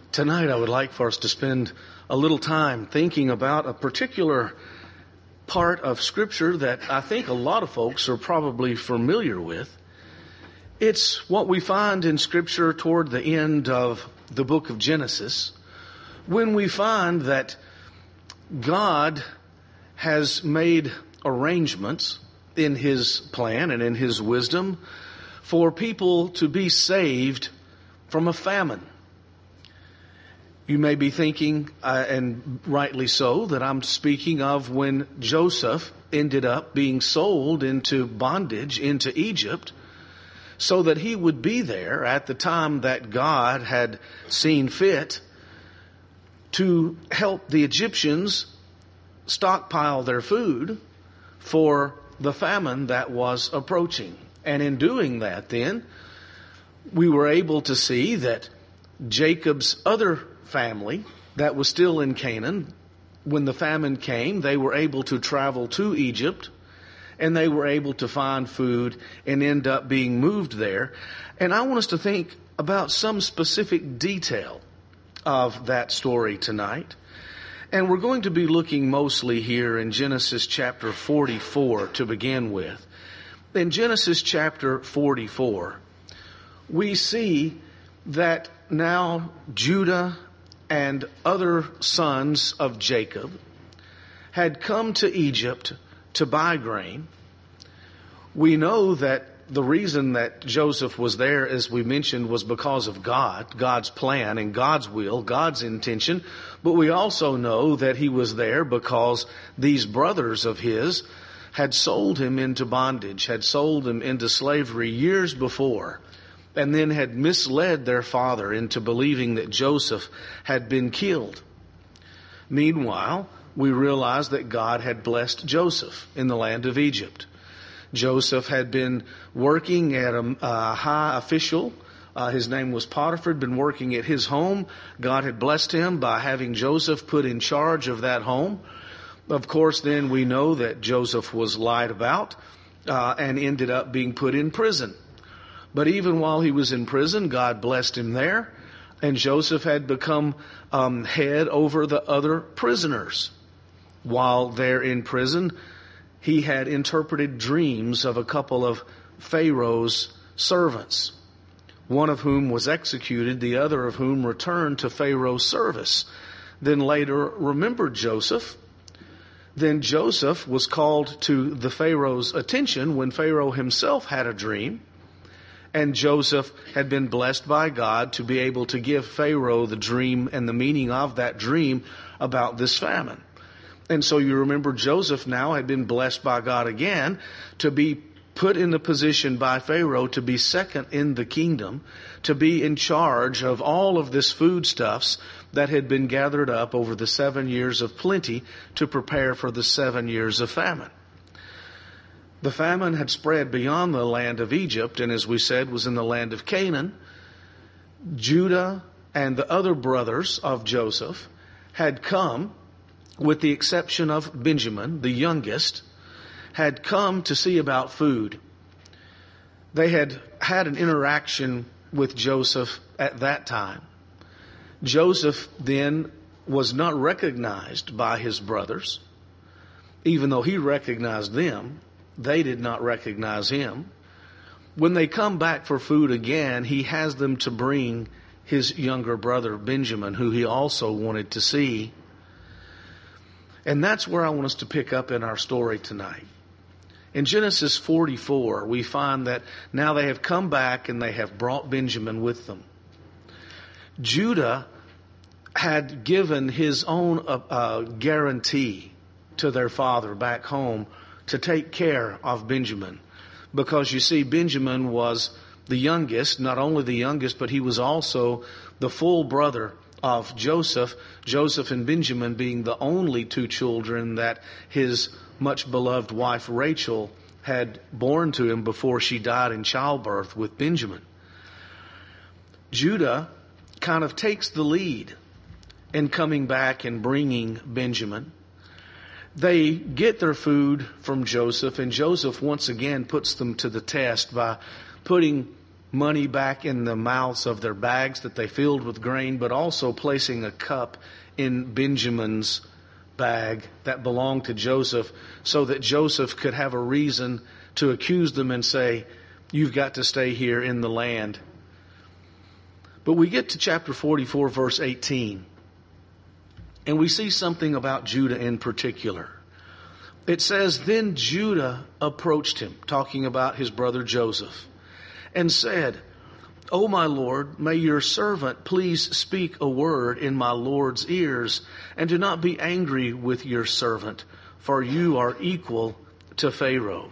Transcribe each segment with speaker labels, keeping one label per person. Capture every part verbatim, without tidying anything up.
Speaker 1: Tonight I would like for us to spend a little time thinking about a particular part of Scripture that I think a lot of folks are probably familiar with. It's what we find in Scripture toward the end of the book of Genesis, when we find that God has made arrangements in His plan and in His wisdom for people to be saved from a famine. You may be thinking, uh, and rightly so, that I'm speaking of when Joseph ended up being sold into bondage into Egypt so that he would be there at the time that God had seen fit to help the Egyptians stockpile their food for the famine that was approaching. And in doing that then, we were able to see that Jacob's other family that was still in Canaan, when the famine came, they were able to travel to Egypt and they were able to find food and end up being moved there. And I want us to think about some specific detail of that story tonight. And we're going to be looking mostly here in Genesis chapter forty-four to begin with. In Genesis chapter forty-four, we see that now Judah and other sons of Jacob had come to Egypt to buy grain. We know that the reason that Joseph was there, as we mentioned, was because of God, God's plan and God's will, God's intention. But we also know that he was there because these brothers of his had sold him into bondage, had sold him into slavery years before, and then had misled their father into believing that Joseph had been killed. Meanwhile, we realize that God had blessed Joseph in the land of Egypt. Joseph had been working at a, a high official. Uh, his name was Potiphar, had been working at his home. God had blessed him by having Joseph put in charge of that home. Of course, then we know that Joseph was lied about uh, and ended up being put in prison. But even while he was in prison, God blessed him there, and Joseph had become um, head over the other prisoners. While there in prison, he had interpreted dreams of a couple of Pharaoh's servants, one of whom was executed, the other of whom returned to Pharaoh's service. Then later remembered Joseph. Then Joseph was called to the Pharaoh's attention when Pharaoh himself had a dream. And Joseph had been blessed by God to be able to give Pharaoh the dream and the meaning of that dream about this famine. And so you remember Joseph now had been blessed by God again to be put in the position by Pharaoh to be second in the kingdom, to be in charge of all of this foodstuffs that had been gathered up over the seven years of plenty to prepare for the seven years of famine. The famine had spread beyond the land of Egypt, and as we said, was in the land of Canaan. Judah and the other brothers of Joseph had come, with the exception of Benjamin, the youngest, had come to see about food. They had had an interaction with Joseph at that time. Joseph then was not recognized by his brothers. Even though he recognized them, they did not recognize him. When they come back for food again, he has them to bring his younger brother, Benjamin, who he also wanted to see. And that's where I want us to pick up in our story tonight. In Genesis forty-four, we find that now they have come back and they have brought Benjamin with them. Judah had given his own uh, uh, guarantee to their father back home to take care of Benjamin. Because you see, Benjamin was the youngest, not only the youngest, but he was also the full brother of Joseph. Joseph and Benjamin being the only two children that his much beloved wife Rachel had born to him before she died in childbirth with Benjamin. Judah kind of takes the lead in coming back and bringing Benjamin. They get their food from Joseph, and Joseph once again puts them to the test by putting money back in the mouths of their bags that they filled with grain, but also placing a cup in Benjamin's bag that belonged to Joseph, so that Joseph could have a reason to accuse them and say, you've got to stay here in the land. But we get to chapter forty-four, verse eighteen, and we see something about Judah in particular. It says, then Judah approached him, talking about his brother Joseph, and said, O my Lord, may your servant please speak a word in my Lord's ears, and do not be angry with your servant, for you are equal to Pharaoh.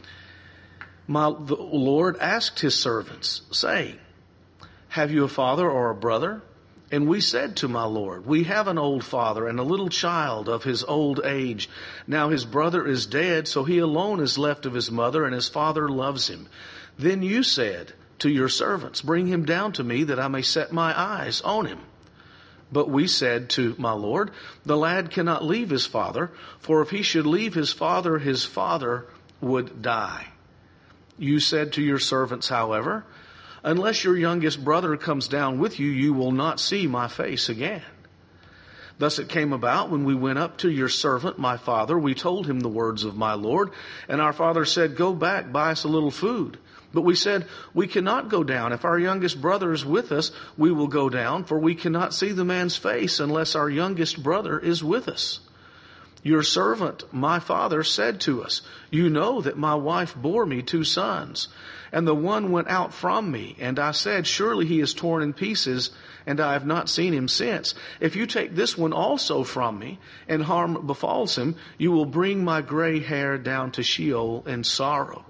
Speaker 1: My the Lord asked his servants, saying, have you a father or a brother? And we said to my Lord, we have an old father and a little child of his old age. Now his brother is dead, so he alone is left of his mother, and his father loves him. Then you said to your servants, bring him down to me that I may set my eyes on him. But we said to my Lord, the lad cannot leave his father, for if he should leave his father, his father would die. You said to your servants, however, unless your youngest brother comes down with you, you will not see my face again. Thus it came about when we went up to your servant, my father, we told him the words of my Lord, and our father said, go back, buy us a little food. But we said, we cannot go down. If our youngest brother is with us, we will go down, for we cannot see the man's face unless our youngest brother is with us. Your servant, my father, said to us, you know that my wife bore me two sons, and the one went out from me, and I said, surely he is torn in pieces, and I have not seen him since. If you take this one also from me, and harm befalls him, you will bring my gray hair down to Sheol in sorrow.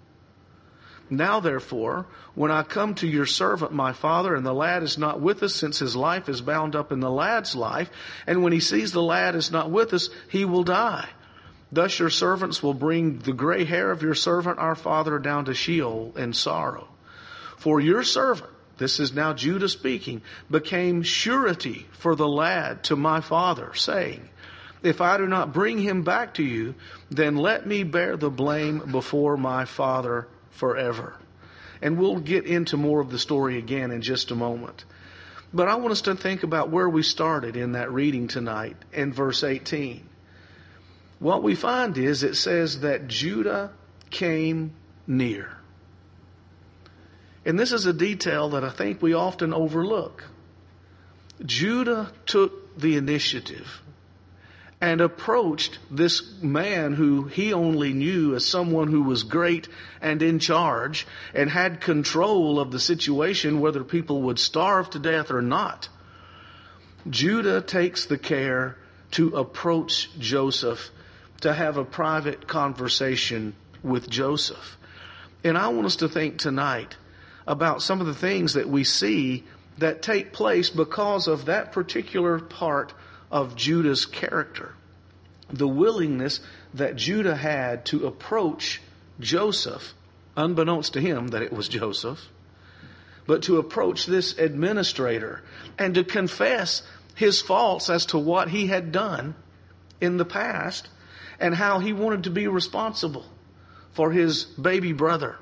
Speaker 1: Now therefore, when I come to your servant my father, and the lad is not with us, since his life is bound up in the lad's life, and when he sees the lad is not with us, he will die. Thus your servants will bring the gray hair of your servant our father down to Sheol in sorrow. For your servant, this is now Judah speaking, became surety for the lad to my father, saying, if I do not bring him back to you, then let me bear the blame before my father forever. And we'll get into more of the story again in just a moment. But I want us to think about where we started in that reading tonight in verse eighteen. What we find is it says that Judah came near. And this is a detail that I think we often overlook. Judah took the initiative and approached this man who he only knew as someone who was great and in charge and had control of the situation, whether people would starve to death or not. Judah takes the care to approach Joseph, to have a private conversation with Joseph. And I want us to think tonight about some of the things that we see that take place because of that particular part of Judah's character. The willingness that Judah had to approach Joseph, unbeknownst to him that it was Joseph, but to approach this administrator and to confess his faults as to what he had done in the past and how he wanted to be responsible for his baby brother.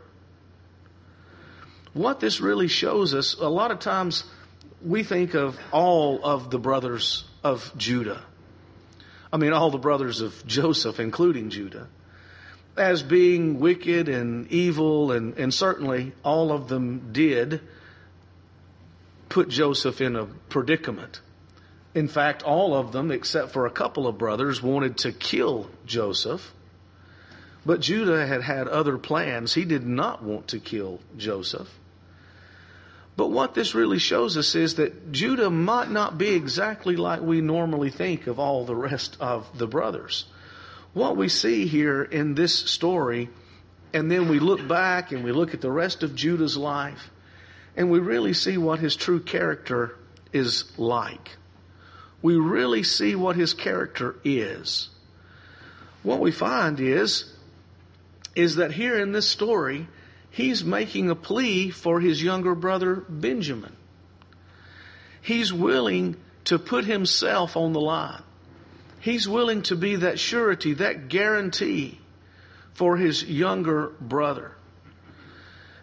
Speaker 1: What this really shows us, a lot of times we think of all of the brothers of Judah. I mean, all the brothers of Joseph, including Judah, as being wicked and evil, and, and certainly all of them did put Joseph in a predicament. In fact, all of them, except for a couple of brothers, wanted to kill Joseph. But Judah had had other plans. He did not want to kill Joseph. But what this really shows us is that Judah might not be exactly like we normally think of all the rest of the brothers. What we see here in this story, and then we look back and we look at the rest of Judah's life, and we really see what his true character is like. We really see what his character is. What we find is, is that here in this story, he's making a plea for his younger brother Benjamin. He's willing to put himself on the line. He's willing to be that surety, that guarantee for his younger brother.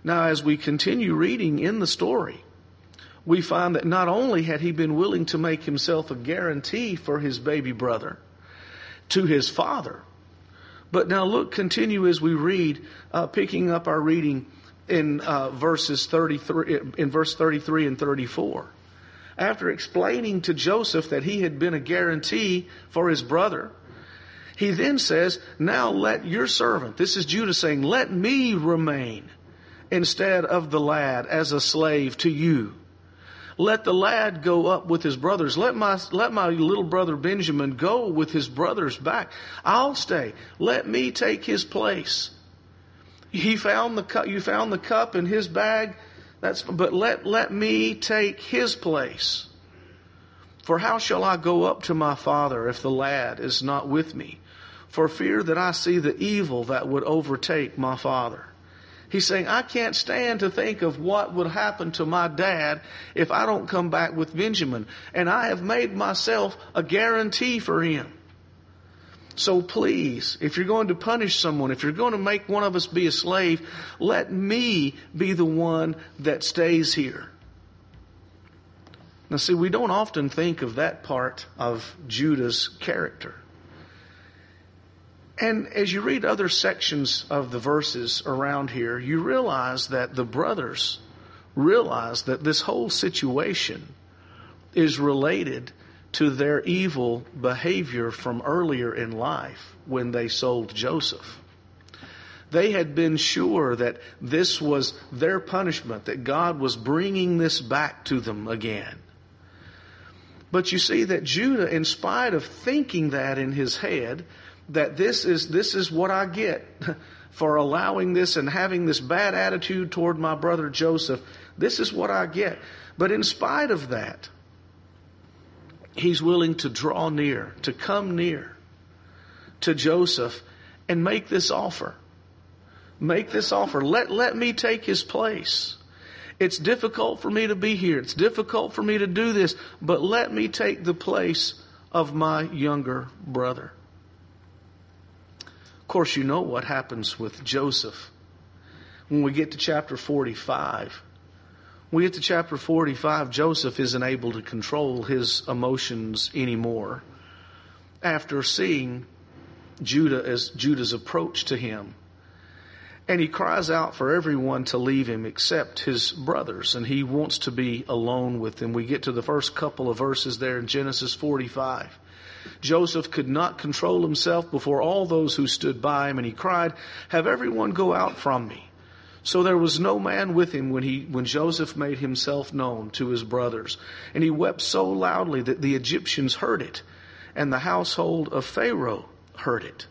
Speaker 1: Now, as we continue reading in the story, we find that not only had he been willing to make himself a guarantee for his baby brother to his father, but now look, continue as we read, uh, picking up our reading in uh, verses thirty-three, in verse thirty-three and thirty-four. After explaining to Joseph that he had been a guarantee for his brother, he then says, now let your servant, this is Judah saying, let me remain instead of the lad as a slave to you. Let the lad go up with his brothers. Let my, let my little brother Benjamin go with his brothers back. I'll stay. Let me take his place. He found the cup, you found the cup in his bag. That's, but let, let me take his place. For how shall I go up to my father if the lad is not with me? For fear that I see the evil that would overtake my father. He's saying, I can't stand to think of what would happen to my dad if I don't come back with Benjamin. And I have made myself a guarantee for him. So please, if you're going to punish someone, if you're going to make one of us be a slave, let me be the one that stays here. Now see, we don't often think of that part of Judah's character. And as you read other sections of the verses around here, you realize that the brothers realize that this whole situation is related to their evil behavior from earlier in life when they sold Joseph. They had been sure that this was their punishment, that God was bringing this back to them again. But you see that Judah, in spite of thinking that in his head, that this is this is what I get for allowing this and having this bad attitude toward my brother Joseph. This is what I get. But in spite of that, he's willing to draw near, to come near to Joseph and make this offer. Make this offer. Let, let me take his place. It's difficult for me to be here. It's difficult for me to do this, but let me take the place of my younger brother. Of course, you know what happens with Joseph. When we get to chapter forty-five, when we get to chapter forty-five, Joseph isn't able to control his emotions anymore after seeing Judah as Judah's approach to him. And he cries out for everyone to leave him except his brothers, and he wants to be alone with them. We get to the first couple of verses there in Genesis forty-five. Joseph could not control himself before all those who stood by him, and he cried, have everyone go out from me. So there was no man with him when he, when Joseph made himself known to his brothers. And he wept so loudly that the Egyptians heard it, and the household of Pharaoh heard it.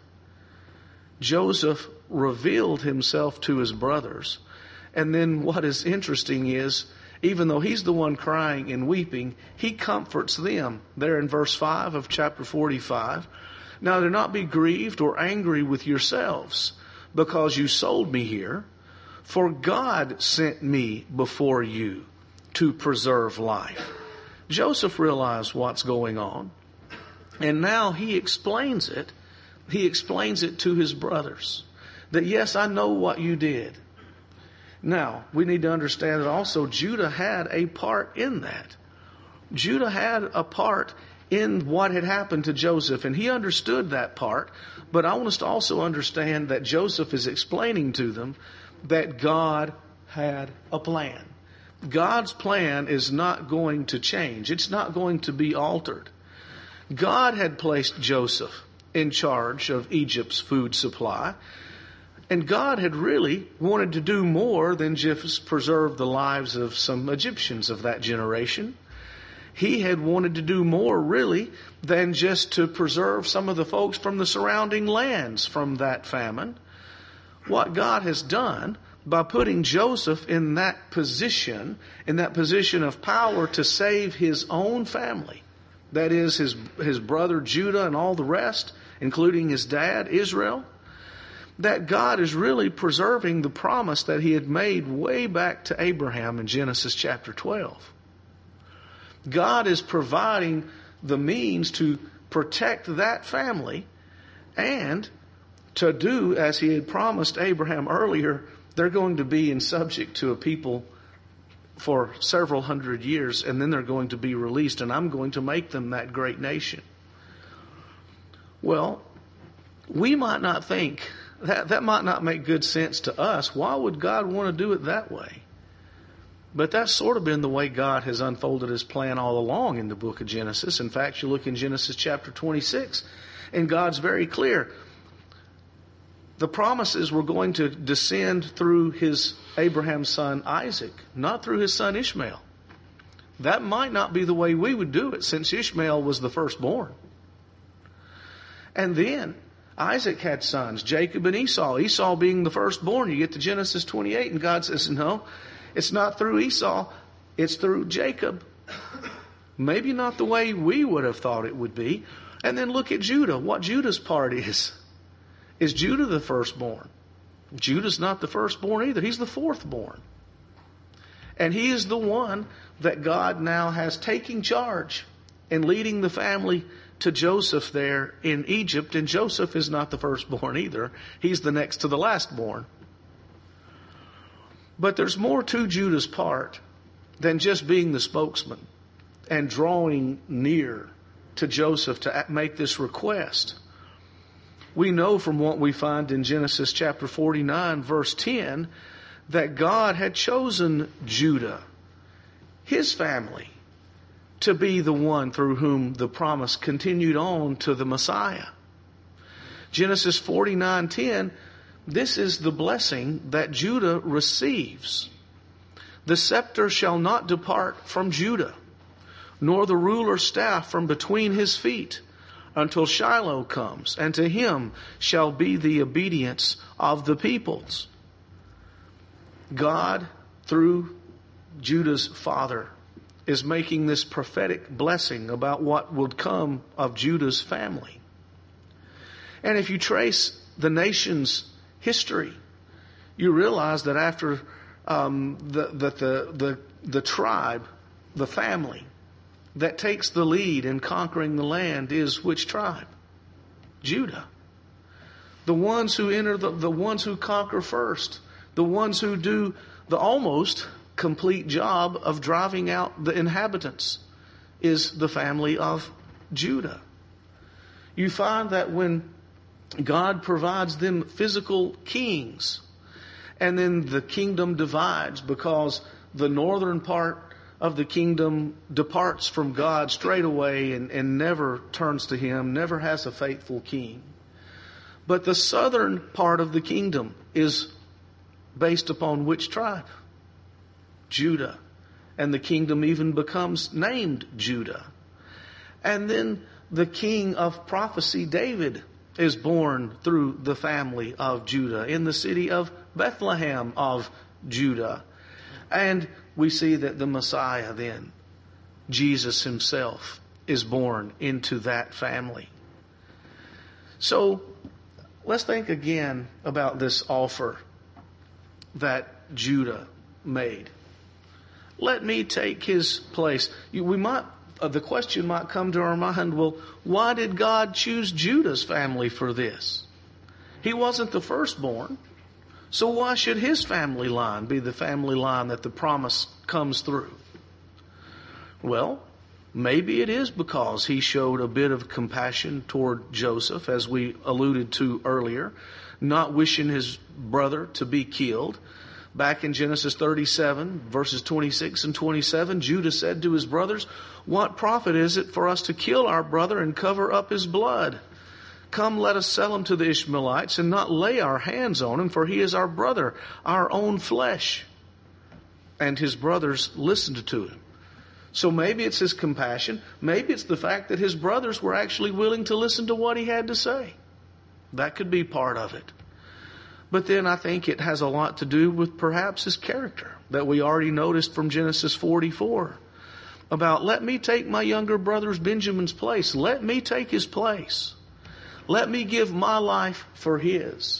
Speaker 1: Joseph revealed himself to his brothers. And then what is interesting is, even though he's the one crying and weeping, he comforts them. There in verse five of chapter forty-five. Now do not be grieved or angry with yourselves because you sold me here, for God sent me before you to preserve life. Joseph realized what's going on, and now he explains it. He explains it to his brothers. That yes, I know what you did. Now, we need to understand that also Judah had a part in that. Judah had a part in what had happened to Joseph, and he understood that part. But I want us to also understand that Joseph is explaining to them that God had a plan. God's plan is not going to change. It's not going to be altered. God had placed Joseph in charge of Egypt's food supply. And God had really wanted to do more than just preserve the lives of some Egyptians of that generation. He had wanted to do more really than just to preserve some of the folks from the surrounding lands from that famine. What God has done by putting Joseph in that position, in that position of power to save his own family, that is his, his brother Judah and all the rest, including his dad Israel, that God is really preserving the promise that he had made way back to Abraham in Genesis chapter twelve. God is providing the means to protect that family and to do as he had promised Abraham earlier, They're going to be in subject to a people for several hundred years, and then they're going to be released, and I'm going to make them that great nation. Well, we might not think, that, that might not make good sense to us. Why would God want to do it that way? But that's sort of been the way God has unfolded His plan all along in the book of Genesis. In fact, you look in Genesis chapter twenty-six, and God's very clear. The promises were going to descend through his Abraham's son Isaac, not through his son Ishmael. That might not be the way we would do it, since Ishmael was the firstborn. And then Isaac had sons, Jacob and Esau. Esau being the firstborn. You get to Genesis twenty-eight, and God says, no, it's not through Esau, it's through Jacob. Maybe not the way we would have thought it would be. And then look at Judah, what Judah's part is. Is Judah the firstborn? Judah's not the firstborn either. He's the fourthborn. And he is the one that God now has taking charge and leading the family to Joseph there in Egypt. And Joseph is not the firstborn either. He's the next to the lastborn. But there's more to Judah's part than just being the spokesman and drawing near to Joseph to make this request. We know from what we find in Genesis chapter forty-nine, verse ten, that God had chosen Judah, his family, to be the one through whom the promise continued on to the Messiah. Genesis forty-nine ten, this is the blessing that Judah receives. The scepter shall not depart from Judah, nor the ruler's staff from between his feet, until Shiloh comes, and to him shall be the obedience of the peoples. God, through Judah's father, is making this prophetic blessing about what would come of Judah's family. And if you trace the nation's history, you realize that after um, the, that the, the, the tribe, the family, that takes the lead in conquering the land is which tribe? Judah. The ones who enter, the, the ones who conquer first. The ones who do the almost complete job of driving out the inhabitants is the family of Judah. You find that when God provides them physical kings, and then the kingdom divides because the northern part of the kingdom departs from God straight away and, and never turns to Him, never has a faithful king. But the southern part of the kingdom is based upon which tribe? Judah. And the kingdom even becomes named Judah. And then the king of prophecy, David, is born through the family of Judah in the city of Bethlehem of Judah. And we see that the Messiah then, Jesus himself, is born into that family. So let's think again about this offer that Judah made. Let me take his place. We might, uh, the question might come to our mind, well, why did God choose Judah's family for this? He wasn't the firstborn. So why should his family line be the family line that the promise comes through? Well, maybe it is because he showed a bit of compassion toward Joseph, as we alluded to earlier, not wishing his brother to be killed. Back in Genesis thirty-seven, verses twenty-six and twenty-seven, Judah said to his brothers, "What profit is it for us to kill our brother and cover up his blood? Come, let us sell him to the Ishmaelites and not lay our hands on him, for he is our brother, our own flesh." And his brothers listened to him. So maybe it's his compassion. Maybe it's the fact that his brothers were actually willing to listen to what he had to say. That could be part of it. But then I think it has a lot to do with perhaps his character that we already noticed from Genesis forty-four. About, let me take my younger brother's Benjamin's place. Let me take his place. Let me give my life for his.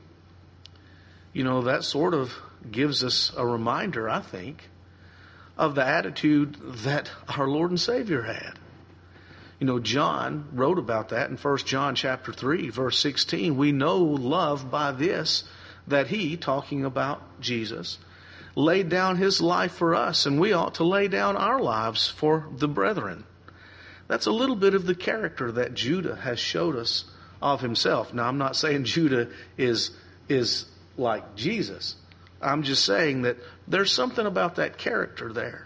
Speaker 1: You know, that sort of gives us a reminder, I think, of the attitude that our Lord and Savior had. You know, John wrote about that in First John chapter three, verse sixteen. We know love by this, that he, talking about Jesus, laid down his life for us, and we ought to lay down our lives for the brethren. That's a little bit of the character that Judah has showed us of himself. Now, I'm not saying Judah is, is like Jesus. I'm just saying that there's something about that character there.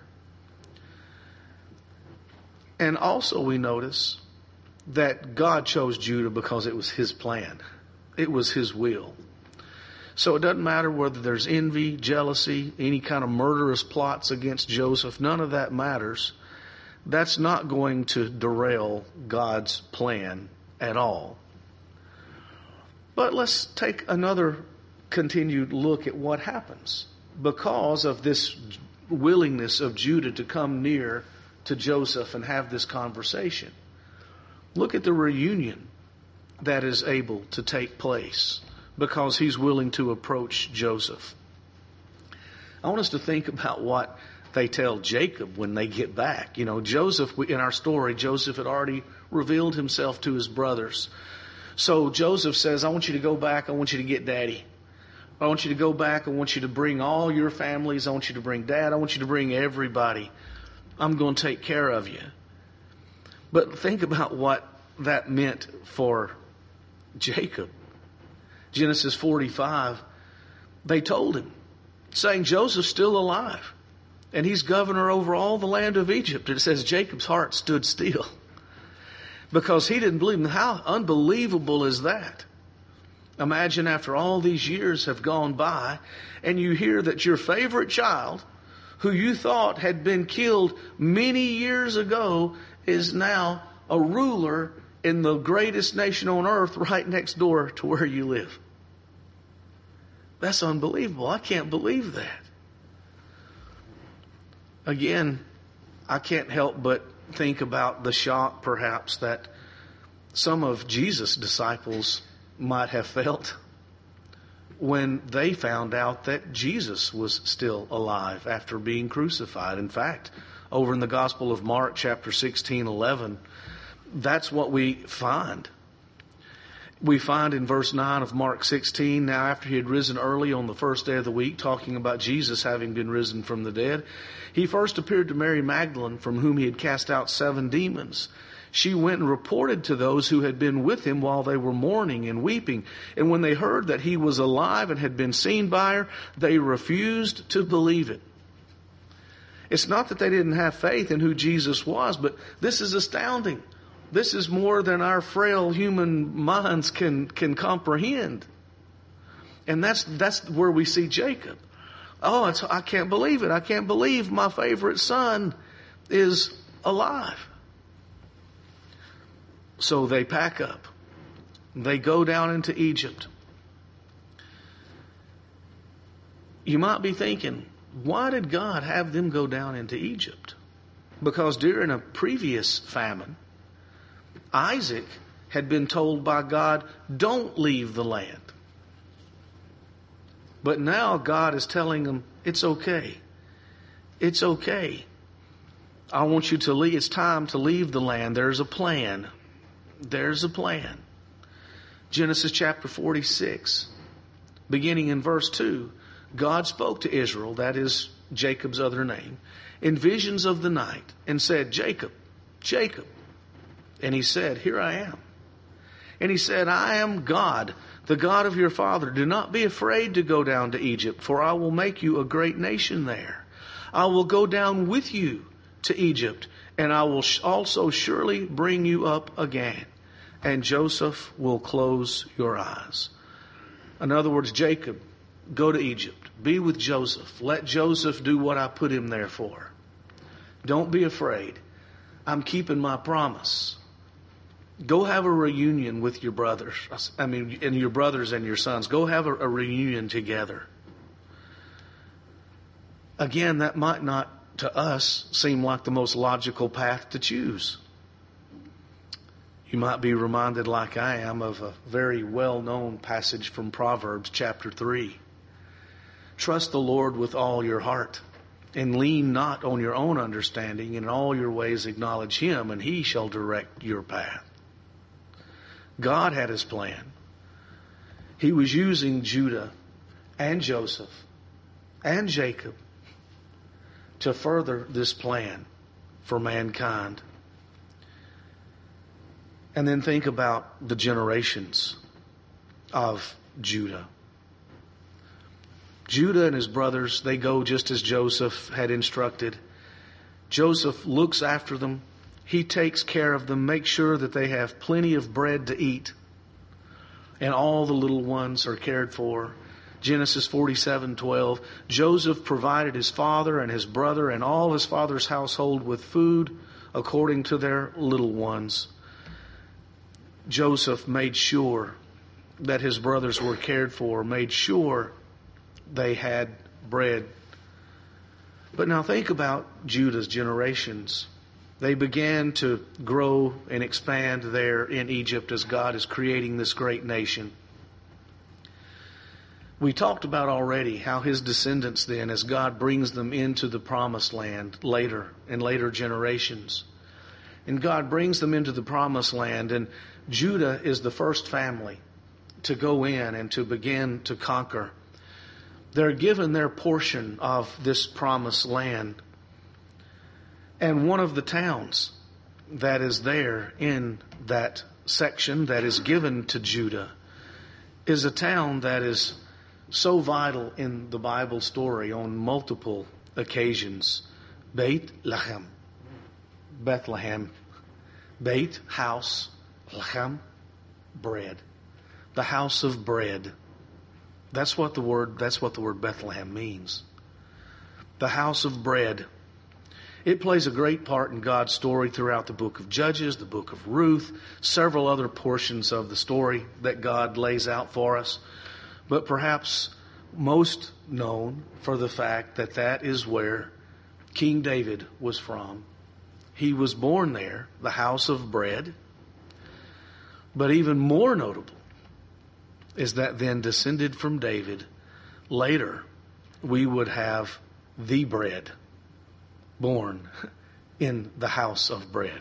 Speaker 1: And also we notice that God chose Judah because it was his plan. It was his will. So it doesn't matter whether there's envy, jealousy, any kind of murderous plots against Joseph. None of that matters. That's not going to derail God's plan at all. But let's take another continued look at what happens because of this willingness of Judah to come near to Joseph and have this conversation. Look at the reunion that is able to take place because he's willing to approach Joseph. I want us to think about what they tell Jacob when they get back. You know, Joseph, in our story, Joseph had already revealed himself to his brothers. So Joseph says, I want you to go back. I want you to get Daddy. I want you to go back. I want you to bring all your families. I want you to bring Dad. I want you to bring everybody. I'm going to take care of you. But think about what that meant for Jacob. Genesis forty-five, they told him, saying Joseph's still alive. And he's governor over all the land of Egypt. And it says Jacob's heart stood still because he didn't believe him. How unbelievable is that? Imagine after all these years have gone by and you hear that your favorite child, who you thought had been killed many years ago, is now a ruler in the greatest nation on earth right next door to where you live. That's unbelievable. I can't believe that. Again, I can't help but think about the shock perhaps that some of Jesus' disciples might have felt when they found out that Jesus was still alive after being crucified. In fact, over in the Gospel of Mark, chapter sixteen, eleven, that's what we find. We find in verse nine of Mark sixteen, now after he had risen early on the first day of the week, talking about Jesus having been risen from the dead, he first appeared to Mary Magdalene, from whom he had cast out seven demons. She went and reported to those who had been with him while they were mourning and weeping. And when they heard that he was alive and had been seen by her, they refused to believe it. It's not that they didn't have faith in who Jesus was, but this is astounding. This is more than our frail human minds can, can comprehend. And that's, that's where we see Jacob. Oh, it's, I can't believe it. I can't believe my favorite son is alive. So they pack up. They go down into Egypt. You might be thinking, why did God have them go down into Egypt? Because during a previous famine, Isaac had been told by God, don't leave the land. But now God is telling him, it's okay. It's okay. I want you to leave. It's time to leave the land. There's a plan. There's a plan. Genesis chapter forty-six, beginning in verse two, God spoke to Israel, that is Jacob's other name, in visions of the night and said, Jacob, Jacob. And he said, here I am. And he said, I am God, the God of your father. Do not be afraid to go down to Egypt, for I will make you a great nation there. I will go down with you to Egypt, and I will also surely bring you up again, and Joseph will close your eyes. In other words, Jacob, go to Egypt. Be with Joseph. Let Joseph do what I put him there for. Don't be afraid. I'm keeping my promise. Go have a reunion with your brothers. I mean, and your brothers and your sons. Go have a, a reunion together. Again, that might not to us seem like the most logical path to choose. You might be reminded, like I am, of a very well-known passage from Proverbs chapter three. Trust the Lord with all your heart, and lean not on your own understanding. In all your ways acknowledge him, and he shall direct your path. God had his plan. He was using Judah and Joseph and Jacob to further this plan for mankind. And then think about the generations of Judah. Judah and his brothers, they go just as Joseph had instructed. Joseph looks after them. He takes care of them, makes sure that they have plenty of bread to eat. And all the little ones are cared for. Genesis forty-seven twelve. Joseph provided his father and his brother and all his father's household with food according to their little ones. Joseph made sure that his brothers were cared for, made sure they had bread. But now think about Judah's generations. They began to grow and expand there in Egypt as God is creating this great nation. We talked about already how his descendants then, as God brings them into the promised land later, in later generations. And God brings them into the promised land, and Judah is the first family to go in and to begin to conquer. They're given their portion of this promised land. And one of the towns that is there in that section that is given to Judah is a town that is so vital in the Bible story on multiple occasions. Beit Lahem. Bethlehem. Beit, house. Lahem, bread. The house of bread. That's what the word, that's what the word Bethlehem means. The house of bread. It plays a great part in God's story throughout the book of Judges, the book of Ruth, several other portions of the story that God lays out for us. But perhaps most known for the fact that that is where King David was from. He was born there, the house of bread. But even more notable is that then descended from David, later we would have the bread born in the house of bread.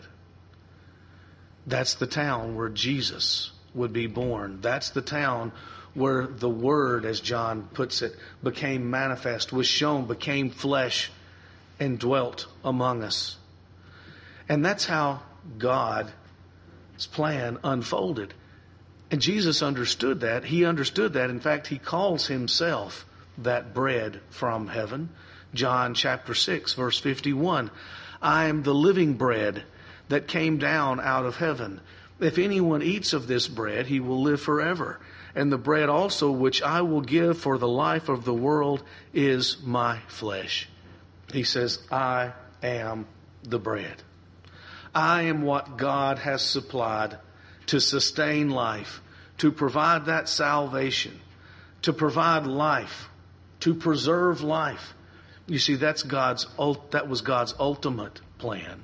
Speaker 1: That's the town where Jesus would be born. That's the town where the Word, as John puts it, became manifest, was shown, became flesh, and dwelt among us. And that's how God's plan unfolded. And Jesus understood that. He understood that. In fact, he calls himself that bread from heaven. John chapter six, verse fifty-one. I am the living bread that came down out of heaven. If anyone eats of this bread, he will live forever. And the bread also which I will give for the life of the world is my flesh. He says, I am the bread. I am what God has supplied to sustain life, to provide that salvation, to provide life, to preserve life. You see, that's God's, that was God's ultimate plan.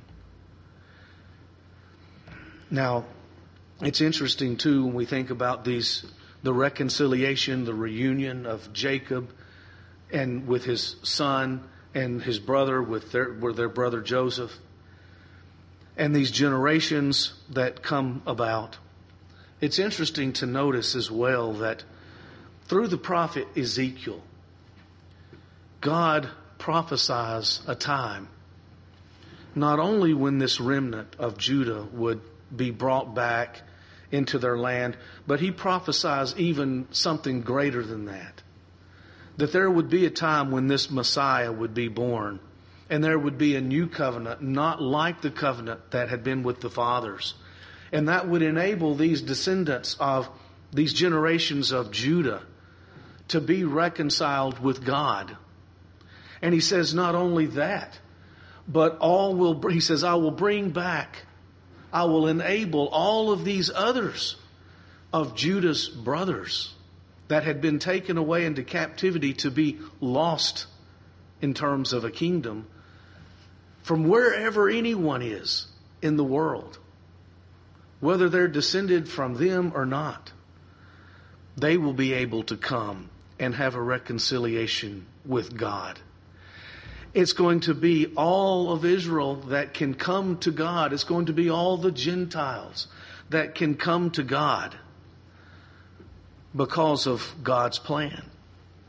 Speaker 1: Now, it's interesting too when we think about these, the reconciliation, the reunion of Jacob and with his son and his brother with their, with their brother Joseph. And these generations that come about. It's interesting to notice as well that through the prophet Ezekiel, God prophesies a time, not only when this remnant of Judah would be brought back into their land, but he prophesies even something greater than that. That there would be a time when this Messiah would be born, and there would be a new covenant, not like the covenant that had been with the fathers. And that would enable these descendants of these generations of Judah to be reconciled with God. And he says not only that, but all will, he says, I will bring back, I will enable all of these others of Judah's brothers that had been taken away into captivity to be lost in terms of a kingdom from wherever anyone is in the world, whether they're descended from them or not. They will be able to come and have a reconciliation with God. It's going to be all of Israel that can come to God. It's going to be all the Gentiles that can come to God because of God's plan.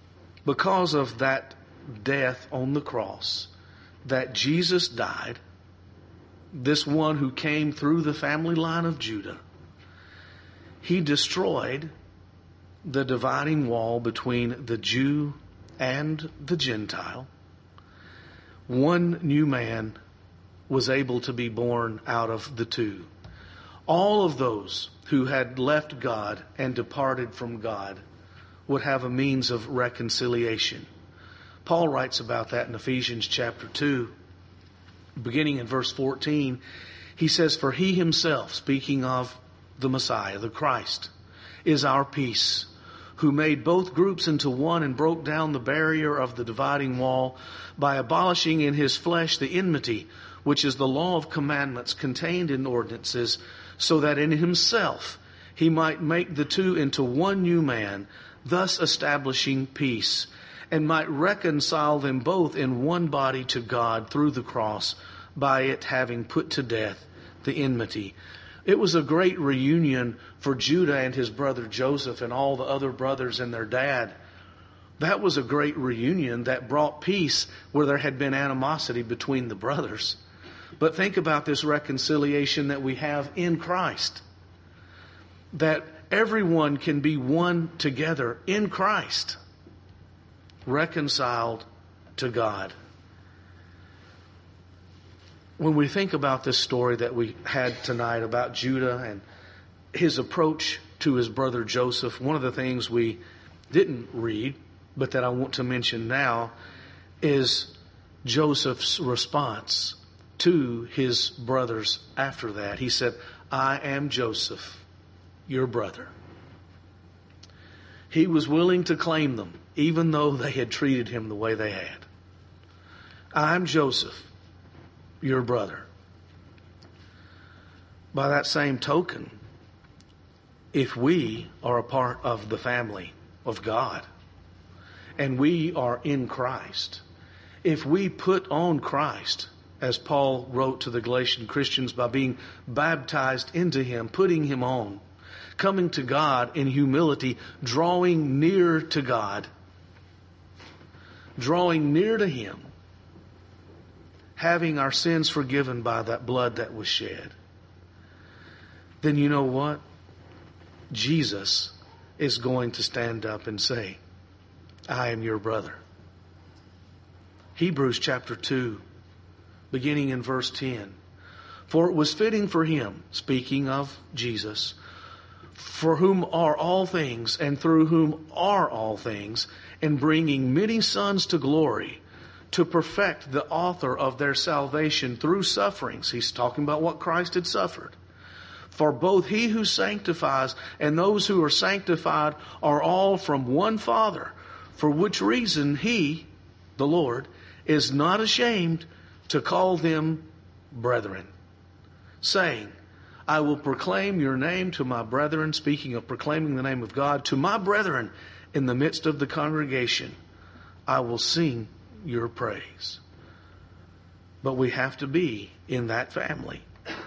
Speaker 1: because of that death on the cross, that Jesus died, this one who came through the family line of Judah, he destroyed the dividing wall between the Jew and the Gentile. One new man was able to be born out of the two. All of those who had left God and departed from God would have a means of reconciliation. Paul writes about that in Ephesians chapter two, beginning in verse fourteen. He says, "For he himself," speaking of the Messiah, the Christ, "is our peace, who made both groups into one and broke down the barrier of the dividing wall by abolishing in his flesh the enmity, which is the law of commandments contained in ordinances, so that in himself he might make the two into one new man, thus establishing peace, and might reconcile them both in one body to God through the cross, by it having put to death the enmity." It was a great reunion for Judah and his brother Joseph and all the other brothers and their dad. That was a great reunion that brought peace where there had been animosity between the brothers. But think about this reconciliation that we have in Christ. That everyone can be one together in Christ, reconciled to God. When we think about this story that we had tonight about Judah and his approach to his brother Joseph, one of the things we didn't read, but that I want to mention now, is Joseph's response to his brothers after that. He said, "I am Joseph, your brother." He was willing to claim them, even though they had treated him the way they had. "I'm Joseph, your brother." By that same token, if we are a part of the family of God, and we are in Christ, if we put on Christ, as Paul wrote to the Galatian Christians, by being baptized into him, putting him on, coming to God in humility, drawing near to God, drawing near to him, having our sins forgiven by that blood that was shed, then you know what? Jesus is going to stand up and say, "I am your brother." Hebrews chapter two, beginning in verse ten. "For it was fitting for him," speaking of Jesus, "for whom are all things, and through whom are all things, and bringing many sons to glory, to perfect the author of their salvation through sufferings." He's talking about what Christ had suffered. "For both he who sanctifies and those who are sanctified are all from one Father, for which reason he," the Lord, "is not ashamed to call them brethren, saying, I will proclaim your name to my brethren," speaking of proclaiming the name of God, "to my brethren in the midst of the congregation, I will sing your praise." But we have to be in that family.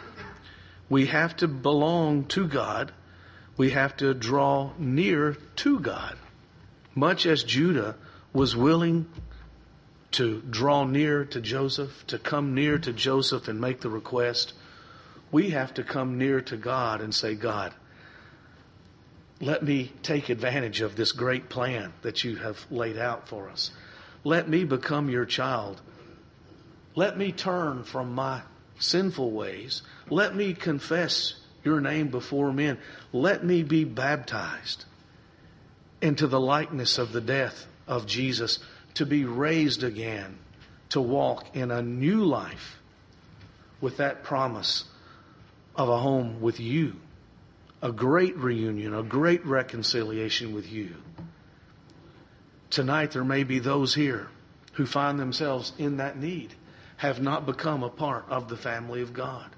Speaker 1: We have to belong to God. We have to draw near to God. Much as Judah was willing to draw near to Joseph, to come near to Joseph and make the request, we have to come near to God and say, "God, let me take advantage of this great plan that you have laid out for us. Let me become your child. Let me turn from my sinful ways. Let me confess your name before men. Let me be baptized into the likeness of the death of Jesus, to be raised again, to walk in a new life with that promise of a home with you, a great reunion, a great reconciliation with you." Tonight there may be those here who find themselves in that need, have not become a part of the family of God.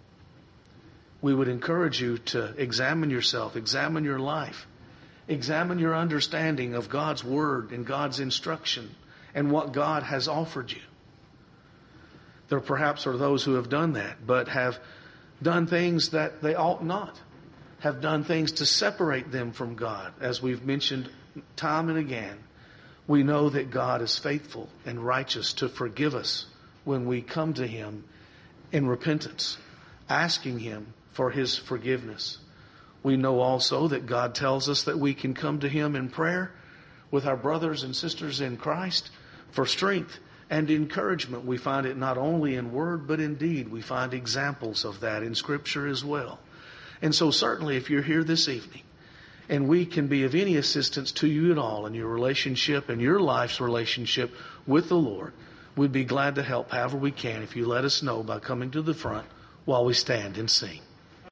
Speaker 1: We would encourage you to examine yourself, examine your life, examine your understanding of God's Word and God's instruction and what God has offered you. There perhaps are those who have done that, but have done things that they ought not, have done things to separate them from God, as we've mentioned time and again. We know that God is faithful and righteous to forgive us when we come to Him in repentance, asking Him for His forgiveness. We know also that God tells us that we can come to Him in prayer with our brothers and sisters in Christ for strength and encouragement. We find it not only in word, but in deed. We find examples of that in Scripture as well. And so certainly if you're here this evening and we can be of any assistance to you at all in your relationship and your life's relationship with the Lord, we'd be glad to help however we can if you let us know by coming to the front while we stand and sing.